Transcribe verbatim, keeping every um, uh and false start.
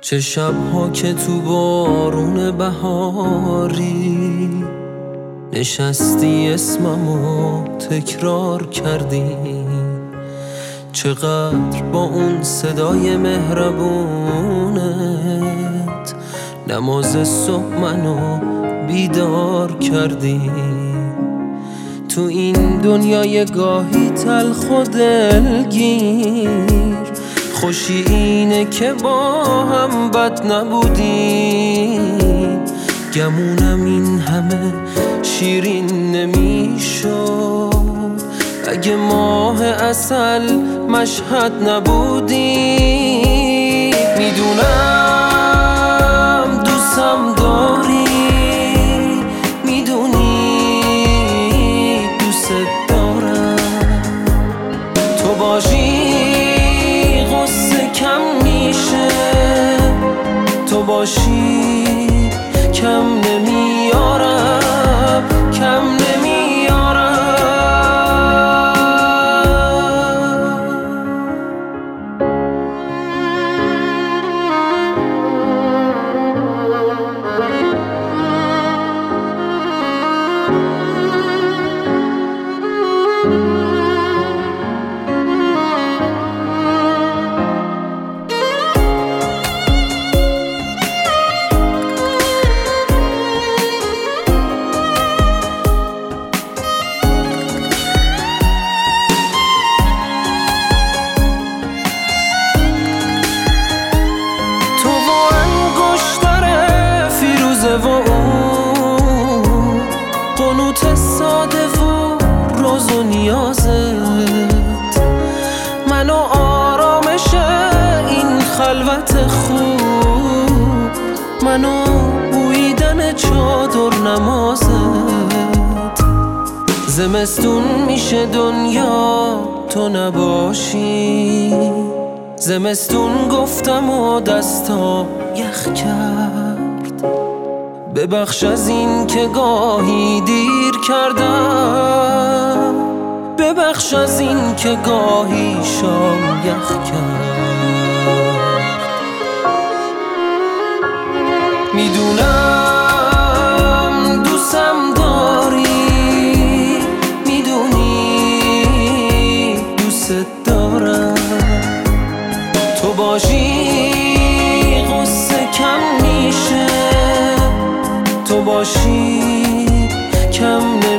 چه شب‌ها که تو بارون بهاری نشستی اسممو تکرار کردی، چقدر با اون صدای مهربونت نماز صبح منو بیدار کردی. تو این دنیای گاهی تلخ و دلگیر، خوشی اینه که با هم بد نبودیم. گمونم این همه شیرین نمیشد اگه ماه عسل مشهد نبودی. میدونم دوستم داری، میدونی دوست دارم، تو باشی غصه کم میشه، تو باشی کم نمیارم، کم نمیارم. و اون قنوت ساده و روز و نیازت، من و آرامش این خلوت خوب، من و بویدن چادر نمازت. زمستون میشه دنیا تو نباشی، زمستون گفتم و دستا یخ کرد. ببخش از این که گاهی دیر کردم، ببخش از این که گاهی شام یخ کرد. میدونم دوستم داری، میدونی دوست دارم، تو باشی غصه کم میشه، تو باشی کم